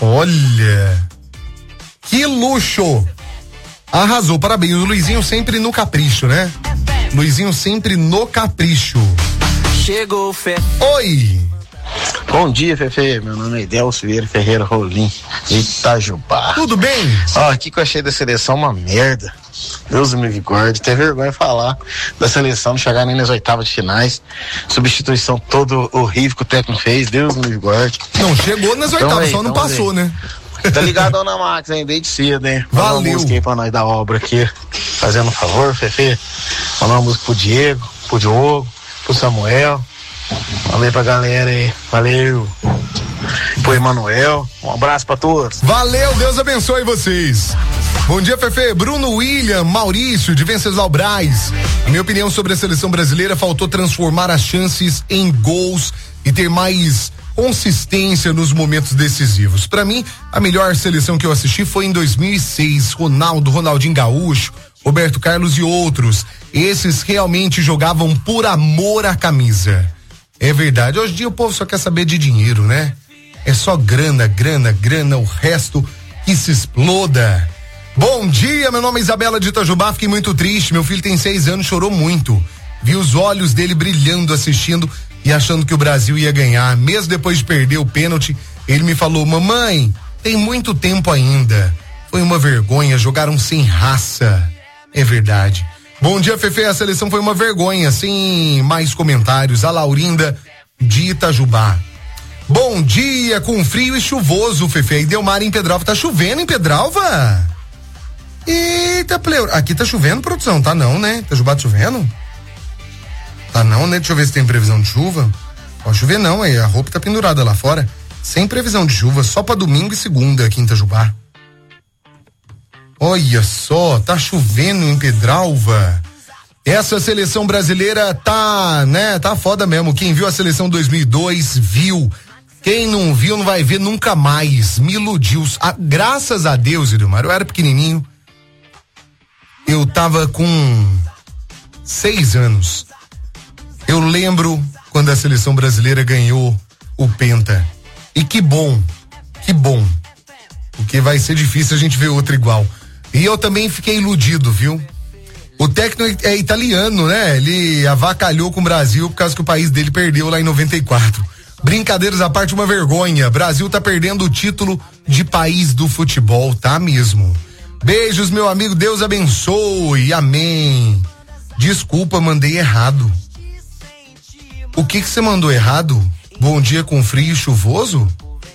Olha, que luxo. Arrasou, parabéns. O Luizinho sempre no capricho, né? Luizinho sempre no capricho. Chegou, Fé. Oi. Bom dia, Fefe. Meu nome é Delcio Vieira Ferreira Rolim, Itajubá. Tudo bem? Ó, o que eu achei da seleção uma merda. Deus me guarde. Tem vergonha de falar da seleção, não chegar nem nas oitavas de finais. Substituição toda horrível que o técnico fez. Deus me guarde. Não chegou nas oitavas, só não passou, aí, né? Tá ligado na Max, hein? Desde cedo, hein? Valeu. Manda uma música aí pra nós da obra aqui. Fazendo um favor, Fefe. Manda uma música pro Diego, pro Diogo, pro Samuel. Valeu pra galera aí. Valeu. Pro Emanuel. Um abraço pra todos. Valeu, Deus abençoe vocês. Bom dia, Fefe. Bruno, William, Maurício, de Venceslau Braz. A minha opinião sobre a seleção brasileira: faltou transformar as chances em gols e ter mais consistência nos momentos decisivos. Para mim, a melhor seleção que eu assisti foi em 2006. Ronaldo, Ronaldinho Gaúcho, Roberto Carlos e outros. Esses realmente jogavam por amor à camisa. É verdade. Hoje em dia o povo só quer saber de dinheiro, né? É só grana, grana, grana, o resto que se exploda. Bom dia, meu nome é Isabela de Itajubá. Fiquei muito triste. Meu filho tem 6 anos, chorou muito. Vi os olhos dele brilhando assistindo e achando que o Brasil ia ganhar. Mesmo depois de perder o pênalti, ele me falou: mamãe, tem muito tempo ainda. Foi uma vergonha, jogaram sem raça. É verdade. Bom dia, Fefe. A seleção foi uma vergonha, sem mais comentários. A Laurinda de Itajubá. Bom dia, com frio e chuvoso, Fefe. E Delmar em Pedralva. Tá chovendo em Pedralva? Eita, pleura. Aqui tá chovendo, produção? Tá não, né? Itajubá tá chovendo? Tá não, né? Deixa eu ver se tem previsão de chuva. Pode chover não, aí a roupa tá pendurada lá fora. Sem previsão de chuva, só pra domingo e segunda aqui em Itajubá. Olha só, tá chovendo em Pedralva. Essa seleção brasileira tá, né? Tá foda mesmo. Quem viu a seleção 2002, viu. Quem não viu não vai ver nunca mais. Me iludiu. Graças a Deus, Edilmar, eu era pequenininho. Eu tava com 6 anos. Eu lembro quando a seleção brasileira ganhou o Penta. E que bom. Porque vai ser difícil a gente ver outro igual. E eu também fiquei iludido, viu? O técnico é italiano, né? Ele avacalhou com o Brasil por causa que o país dele perdeu lá em 94. Brincadeiras à parte, uma vergonha. Brasil tá perdendo o título de país do futebol, tá mesmo? Beijos, meu amigo, Deus abençoe, amém. Desculpa, mandei errado. O que você mandou errado? Bom dia com frio e chuvoso?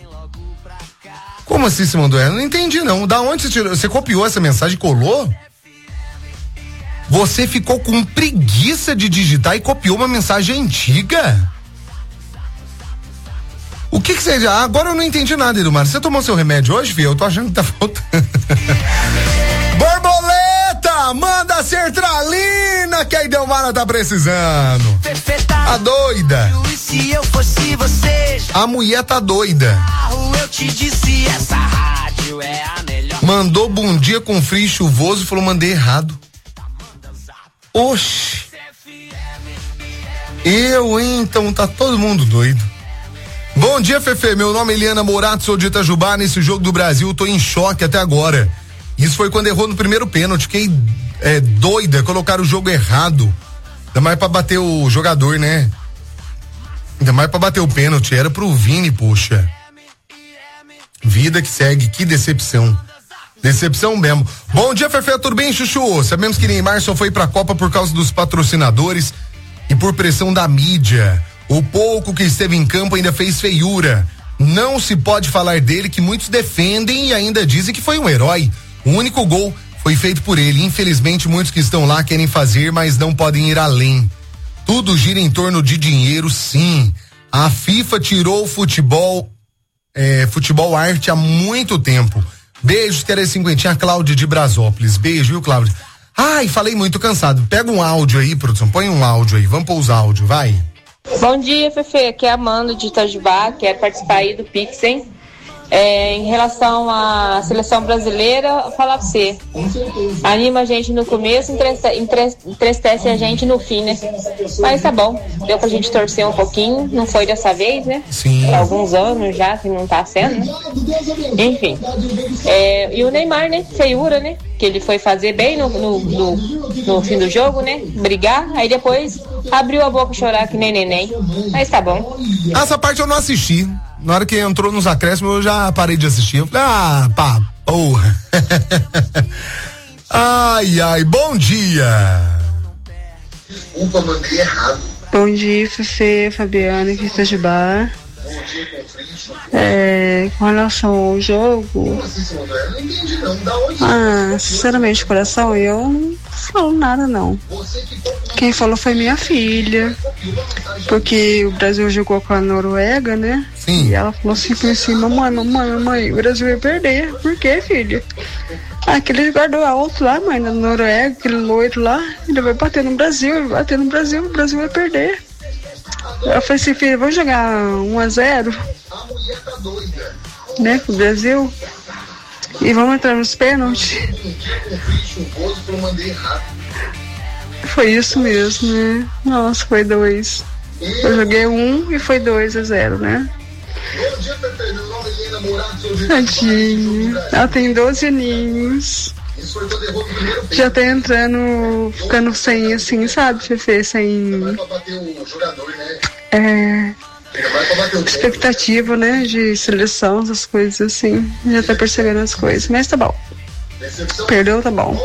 Como assim você mandou errado? Não entendi não. Da onde você tirou? Você copiou essa mensagem e colou? Você ficou com preguiça de digitar e copiou uma mensagem antiga? O que você já? Agora eu não entendi nada, Edilmar. Você tomou seu remédio hoje, filho? Eu tô achando que tá faltando. Borboleta, manda a sertralina que a Idelmara tá precisando. A doida. Se eu fosse você, a mulher tá doida. Eu te disse, essa rádio é a melhor. Mandou bom dia com frio e chuvoso, falou mandei errado. Oxi. Então tá todo mundo doido. Bom dia, Fefe. Meu nome é Eliana Morato, sou de Itajubá. Nesse jogo do Brasil, tô em choque até agora. Isso foi quando errou no primeiro pênalti. Fiquei doida, colocaram o jogo errado. Ainda mais pra bater o jogador, né? Ainda mais pra bater o pênalti. Era pro Vini, poxa. Vida que segue, que decepção. Decepção mesmo. Bom dia, Fefe, tudo bem, Chuchu? Sabemos que Neymar só foi pra Copa por causa dos patrocinadores e por pressão da mídia. O pouco que esteve em campo ainda fez feiura. Não se pode falar dele, que muitos defendem e ainda dizem que foi um herói. O único gol foi feito por ele. Infelizmente, muitos que estão lá querem fazer, mas não podem ir além. Tudo gira em torno de dinheiro, sim. A FIFA tirou o futebol arte há muito tempo. Beijos, quero cinquentinha, Cláudia de Brasópolis. Beijo, viu, Cláudia? Ai, falei muito cansado. Pega um áudio aí, produção. Põe um áudio aí. Vamos pôr os áudios, vai. Bom dia, Fefe. Aqui é a Amanda de Itajubá. Quero participar aí do Pix, hein? Em relação à seleção brasileira, falar pra você, anima a gente no começo, entristece a gente no fim, né? Mas tá bom, deu pra gente torcer um pouquinho, não foi dessa vez, né? Sim. Há alguns anos já que não tá sendo, né? Enfim. E o Neymar, né? Feiura, né? Que ele foi fazer bem no fim do jogo, né? Brigar, aí depois abriu a boca chorar que nem neném. Mas tá bom. Essa parte eu não assisti. Na hora que entrou nos acréscimos, eu já parei de assistir. Eu falei, porra. Ai, bom dia. Desculpa, mandei errado. Bom dia, Fefê, Fabiana, aqui de Itajubá. Com relação ao jogo, sinceramente, coração, eu não falo nada não. Quem falou foi minha filha, porque o Brasil jogou com a Noruega, né? Sim. E ela falou assim por cima, mamãe, o Brasil vai perder. Por quê, filha? Aquele guarda alto lá, mãe, na Noruega, aquele loiro lá, ele vai bater no Brasil, o Brasil vai perder. Eu falei assim, filha, vamos jogar 1-0, né, pro Brasil, e vamos entrar nos pênaltis. Foi isso mesmo, né? Nossa, foi 2. Eu joguei 1 e foi 2-0, né? Tadinho. Ela tem 12 aninhos. Já tá entrando, ficando sem, assim, sabe, Fefe? Sem expectativa, né? De seleção, essas coisas assim. Já tá percebendo as coisas, mas tá bom. Perdeu, tá bom.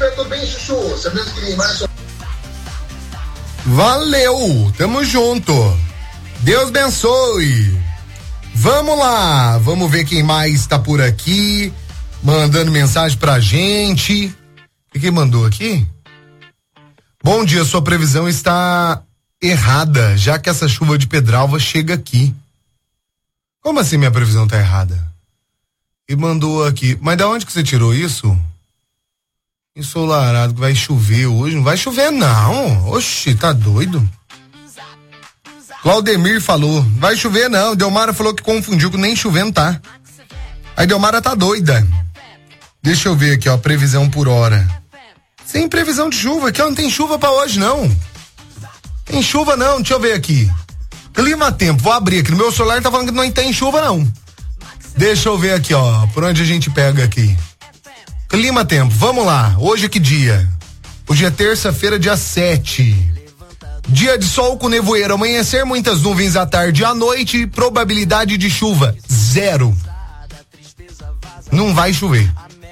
Valeu, tamo junto. Deus abençoe. Vamos lá, vamos ver quem mais tá por aqui, mandando mensagem pra gente. O que mandou aqui? Bom dia, sua previsão está errada, já que essa chuva de Pedralva chega aqui. Como assim minha previsão tá errada? E mandou aqui, mas da onde que você tirou isso? Ensolarado, que vai chover hoje. Não vai chover não, oxi, tá doido? Claudemir falou, vai chover não, Delmara falou que confundiu, que nem chovendo tá. Aí Delmara tá doida. Deixa eu ver aqui, ó, previsão por hora. Sem previsão de chuva, aqui ó, não tem chuva pra hoje não. Tem chuva não, deixa eu ver aqui. Clima tempo, vou abrir aqui, no meu celular tá falando que não tem chuva não. Deixa eu ver aqui, ó, por onde a gente pega aqui. Clima tempo, vamos lá, hoje é que dia? Hoje é terça-feira, dia 7. Dia de sol com nevoeiro, amanhecer, muitas nuvens à tarde e à noite, probabilidade de chuva 0. Não vai chover.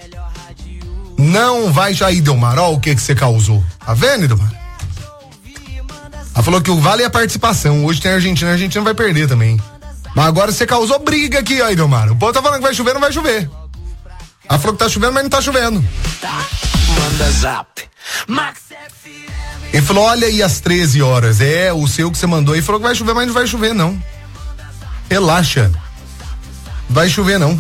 Não vai já. Aí, Delmar, ó o que você causou. Tá vendo, Delmar? Ela falou que o vale é a participação. Hoje tem a Argentina vai perder também. Mas agora você causou briga aqui, ó, Delmar. O povo tá falando que vai chover, não vai chover. Ela falou que tá chovendo, mas não tá chovendo. Manda zap. Ele falou, olha aí às 13 horas. É, o seu que você mandou aí falou que vai chover, mas não vai chover não. Relaxa. Vai chover não.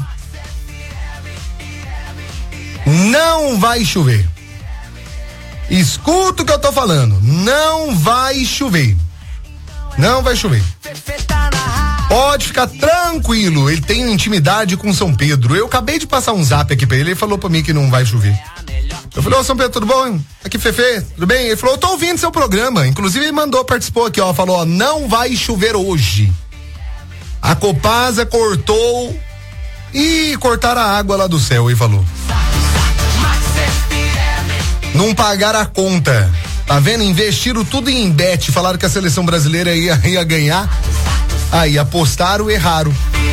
Não vai chover. Escuta o que eu tô falando. Não vai chover. Não vai chover. Pode ficar tranquilo. Ele tem intimidade com São Pedro. Eu acabei de passar um zap aqui pra ele. Ele falou pra mim que não vai chover. Eu falei, ô São Pedro, tudo bom? Aqui, Fefe, tudo bem? Ele falou, eu tô ouvindo seu programa. Inclusive, ele participou aqui, ó. Falou, ó, não vai chover hoje. A Copasa cortou e cortaram a água lá do céu, ele falou. Não pagaram a conta. Tá vendo? Investiram tudo em bet. Falaram que a seleção brasileira ia ganhar. Aí, apostaram e erraram.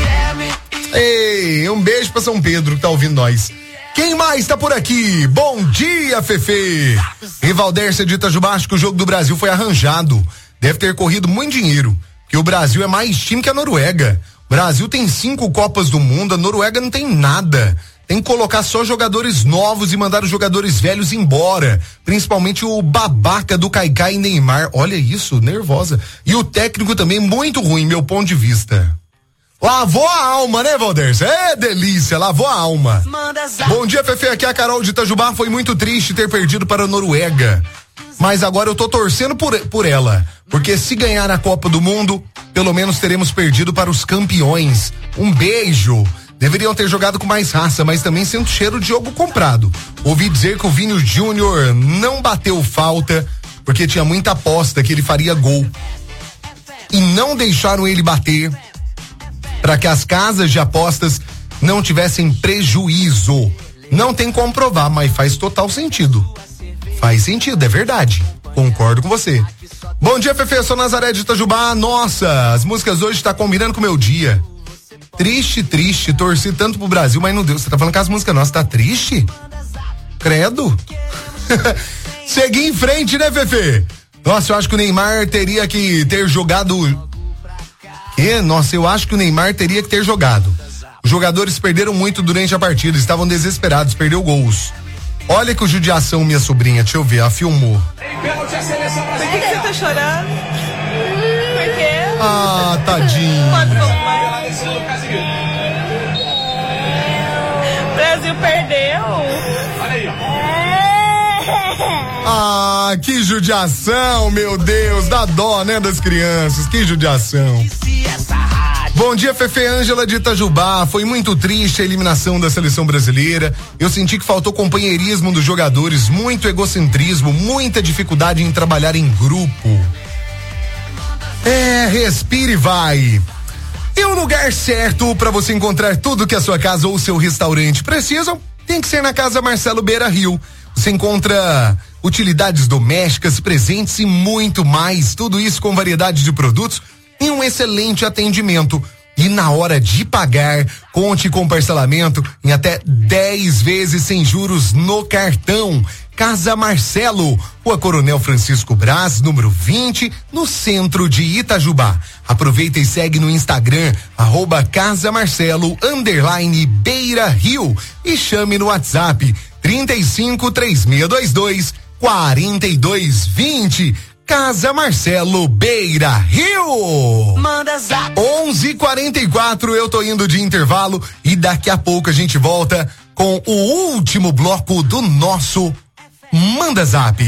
Ei, um beijo pra São Pedro que tá ouvindo nós. Quem mais tá por aqui? Bom dia, Fefe. Em Valdércia de Itajubá, acho que o jogo do Brasil foi arranjado. Deve ter corrido muito dinheiro, porque o Brasil é mais time que a Noruega. O Brasil tem 5 Copas do Mundo, a Noruega não tem nada. Tem que colocar só jogadores novos e mandar os jogadores velhos embora. Principalmente o babaca do Kaikai e Neymar. Olha isso, nervosa. E o técnico também muito ruim, meu ponto de vista. Lavou a alma, né, Valdércia? É delícia, lavou a alma. Bom dia, Fefe, aqui é a Carol de Itajubá. Foi muito triste ter perdido para a Noruega, mas agora eu tô torcendo por ela, porque se ganhar a Copa do Mundo, pelo menos teremos perdido para os campeões. Um beijo. Deveriam ter jogado com mais raça, mas também sinto cheiro de jogo comprado. Ouvi dizer que o Vini Júnior não bateu falta porque tinha muita aposta que ele faria gol. E não deixaram ele bater para que as casas de apostas não tivessem prejuízo. Não tem como provar, mas faz total sentido. Faz sentido, é verdade. Concordo com você. Bom dia, Fefe, eu sou Nazaré de Itajubá. Nossa, as músicas hoje tá combinando com o meu dia. Triste, torci tanto pro Brasil, mas não deu. Você tá falando que as músicas nossas tá triste? Credo. Segui em frente, né, Fefe? Nossa, eu acho que o Neymar teria que ter jogado. Nossa, eu acho que o Neymar teria que ter jogado. Os jogadores perderam muito durante a partida, estavam desesperados, perdeu gols. Olha que judiação, minha sobrinha, deixa eu ver, ela filmou. Por que você tá chorando? Por quê? Ah, tadinho. O Brasil perdeu. Olha aí, Ah, que judiação, meu Deus, dá dó, né, das crianças, que judiação. Bom dia, Fefe, Ângela de Itajubá. Foi muito triste a eliminação da seleção brasileira. Eu senti que faltou companheirismo dos jogadores, muito egocentrismo, muita dificuldade em trabalhar em grupo. Respire e vai. E o lugar certo para você encontrar tudo que a sua casa ou seu restaurante precisam tem que ser na Casa Marcelo Beira Rio. Você encontra utilidades domésticas, presentes e muito mais. Tudo isso com variedade de produtos e um excelente atendimento. E na hora de pagar, conte com parcelamento em até 10 vezes sem juros no cartão. Casa Marcelo, Rua Coronel Francisco Braz, número 20, no centro de Itajubá. Aproveita e segue no Instagram, @casamarcelo_Beira Rio e chame no WhatsApp 353622 4220. Casa Marcelo Beira Rio. Manda zap. 11:44, eu tô indo de intervalo e daqui a pouco a gente volta com o último bloco do nosso Manda Zap.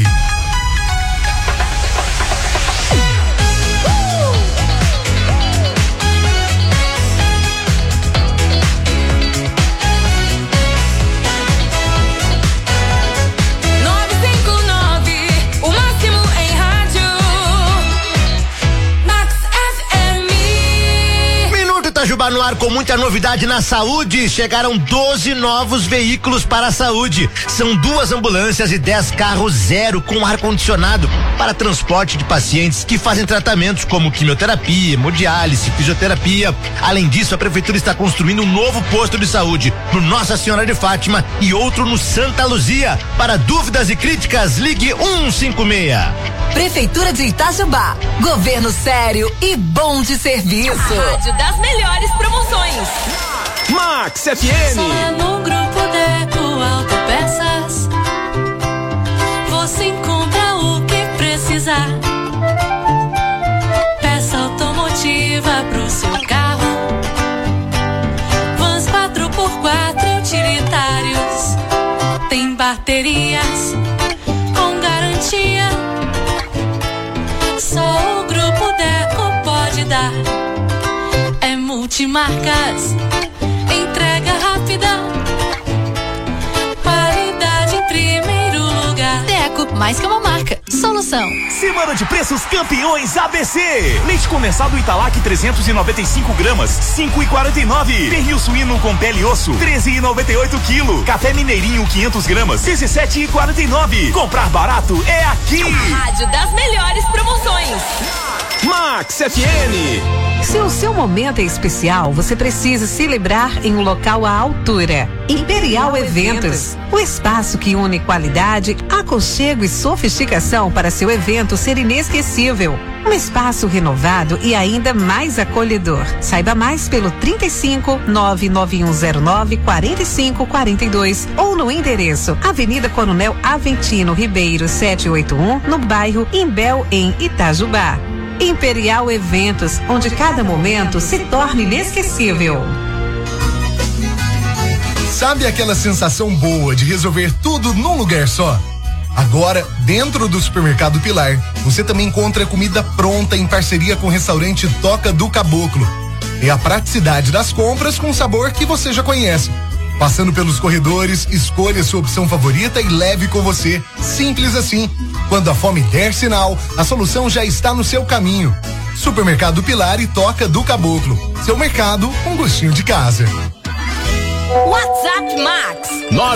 959, Itajubá no ar com muita novidade na saúde. Chegaram 12 novos veículos para a saúde. São 2 ambulâncias e 10 carros zero com ar-condicionado para transporte de pacientes que fazem tratamentos como quimioterapia, hemodiálise, fisioterapia. Além disso, a prefeitura está construindo um novo posto de saúde no Nossa Senhora de Fátima e outro no Santa Luzia. Para dúvidas e críticas, ligue 156. Prefeitura de Itajubá, governo sério e bom de serviço. Rádio das melhores promoções. Max FM. Só é no Grupo Deco Autopeças você encontra o que precisar. Peça automotiva pro seu carro, vans 4x4 utilitários, tem baterias com garantia. Só o Grupo Deco pode dar. É multimarcas, entrega rápida, qualidade em primeiro lugar. Deco, mais que uma marca, solução. Semana de preços campeões ABC. Leite condensado Italac 395 gramas, 5,49. Pernil suíno com pele e osso, 13,98 quilo. Café Mineirinho 500 gramas, 17,49. Comprar barato é aqui. Rádio das melhores promoções. Max FM. Se o seu momento é especial, você precisa celebrar em um local à altura. Imperial Eventos, o espaço que une qualidade, aconchego e sofisticação para seu evento ser inesquecível. Um espaço renovado e ainda mais acolhedor. Saiba mais pelo 35 99109 4542 ou no endereço Avenida Coronel Aventino Ribeiro 781, no bairro Imbel, em Itajubá. Imperial Eventos, onde cada momento se torna inesquecível. Sabe aquela sensação boa de resolver tudo num lugar só? Agora, dentro do Supermercado Pilar, você também encontra comida pronta em parceria com o restaurante Toca do Caboclo. e a praticidade das compras com sabor que você já conhece. Passando pelos corredores, escolha sua opção favorita e leve com você. Simples assim. Quando a fome der sinal, a solução já está no seu caminho. Supermercado Pilar e Toca do Caboclo. Seu mercado com gostinho de casa. WhatsApp Max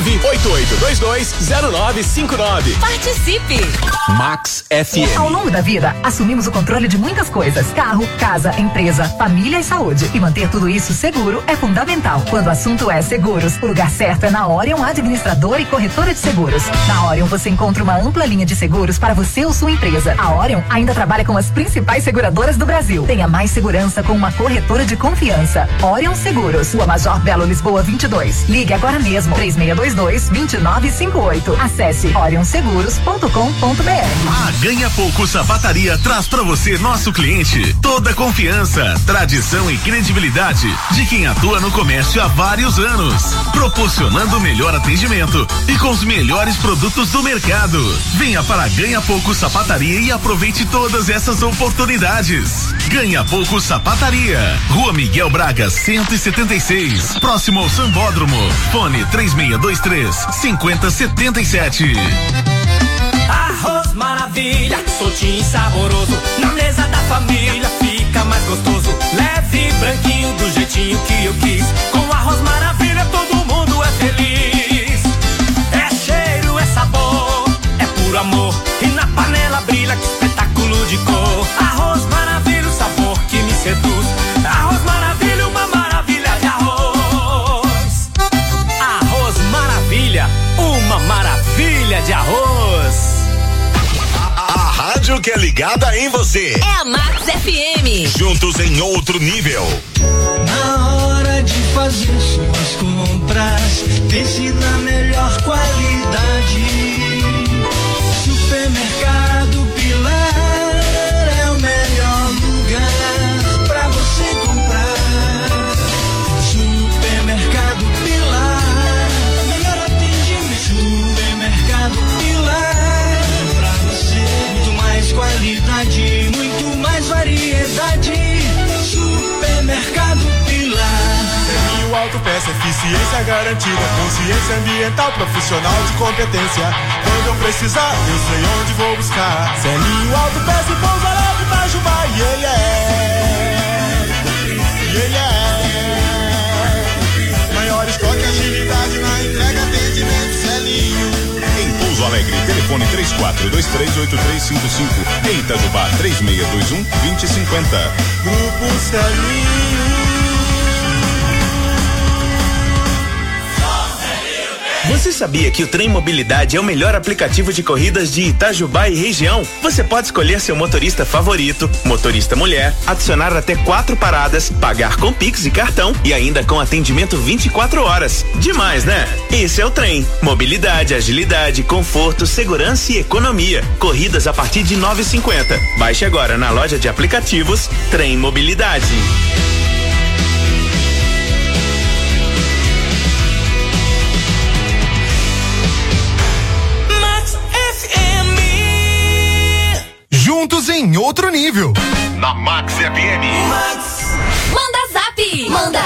988220959. Participe. Max FM. Ao longo da vida, assumimos o controle de muitas coisas: carro, casa, empresa, família e saúde. E manter tudo isso seguro é fundamental. Quando o assunto é seguros, o lugar certo é na Orion Administradora e Corretora de Seguros. Na Orion você encontra uma ampla linha de seguros para você ou sua empresa. A Orion ainda trabalha com as principais seguradoras do Brasil. Tenha mais segurança com uma corretora de confiança. Orion Seguros, Rua Major Belo, Lisboa 22. Ligue agora mesmo, 3622-2958. Acesse orionseguros.com.br. A Ganha Pouco Sapataria traz pra você, nosso cliente, toda a confiança, tradição e credibilidade de quem atua no comércio há vários anos, proporcionando o melhor atendimento e com os melhores produtos do mercado. Venha para a Ganha Pouco Sapataria e aproveite todas essas oportunidades. Ganha Pouco Sapataria, Rua Miguel Braga 176, próximo ao Sambódromo. Fone 3623-5077. Arroz maravilha, soltinho e saboroso. Na mesa da família fica mais gostoso. Leve, branquinho, do jeitinho que eu quis. Com arroz maravilha todo mundo é feliz. É cheiro, é sabor, é puro amor. E na panela brilha, que espetáculo de cor. Arroz maravilha, o sabor que me seduz. Arroz maravilha, uma maravilha de arroz. Arroz maravilha, uma maravilha de arroz. A rádio que é ligada em você. É a Max FM. Juntos em outro nível. Na hora de fazer suas compras, pense na melhor qualidade. Supermercado Pilar é o melhor lugar pra você comprar. Supermercado Pilar, melhor atendimento. Supermercado Pilar, pra você muito mais qualidade, muito mais variedade. Supermercado Pilar. Selinho Autopeça, eficiência garantida, consciência ambiental, profissional de competência. Quando eu precisar, eu sei onde vou buscar. Selinho Autopeça e Pouso Alegre, Itajubá, yeah, yeah. Maior estoque, agilidade na entrega, atendimento, Selinho. Em Pouso Alegre, telefone 34238355. Em Itajubá, 3621-2050. Grupo Selinho. Você sabia que o Trem Mobilidade é o melhor aplicativo de corridas de Itajubá e região? Você pode escolher seu motorista favorito, motorista mulher, adicionar até 4 paradas, pagar com Pix e cartão e ainda com atendimento 24 horas. Demais, né? Esse é o Trem. Mobilidade, agilidade, conforto, segurança e economia. Corridas a partir de 9,50. Baixe agora na loja de aplicativos Trem Mobilidade. Juntos em outro nível. Na Max FM. Manda zap. Manda.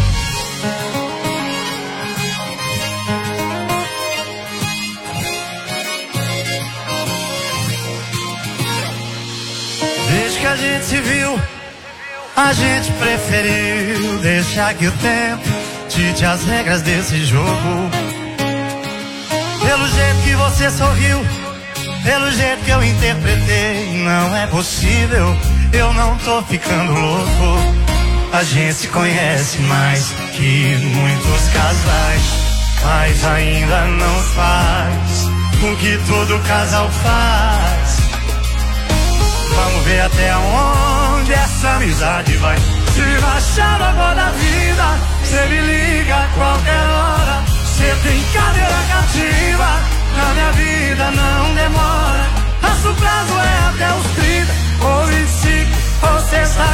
Desde que a gente se viu, a gente preferiu deixar que o tempo dite as regras desse jogo. Pelo jeito que você sorriu, pelo jeito que eu interpretei, não é possível, eu não tô ficando louco. A gente se conhece mais que muitos casais, mas ainda não faz o que todo casal faz. Vamos ver até onde essa amizade vai. Se baixar a água da vida, cê me liga a qualquer hora. Cê tem cadeira cativa, na minha vida não demora. Nosso prazo é até os 30 ou 25, ou sei